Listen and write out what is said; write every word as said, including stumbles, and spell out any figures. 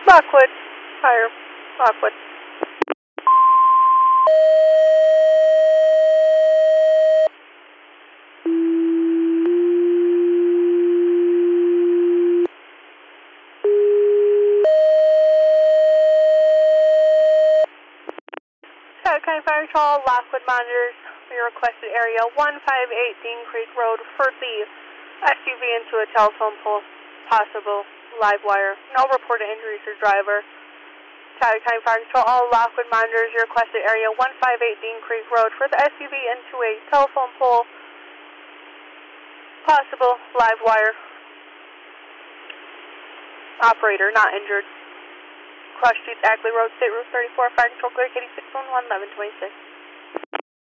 Lockwood. Fire. Lockwood. Scott County Fire Patrol, Lockwood monitors. We requested area one five eight Dean Creek Road for the S U V into a telephone pole. Possible live wire. No reported injuries to driver. Scott County Fire Patrol, all Lockwood monitors. We requested area one five eight Dean Creek Road for the S U V into a telephone pole. Possible live wire. Operator not injured. Cross Streets, Ackley Road, State Route thirty-four, Fire Control, clear, Katie six one one, eleven twenty-six.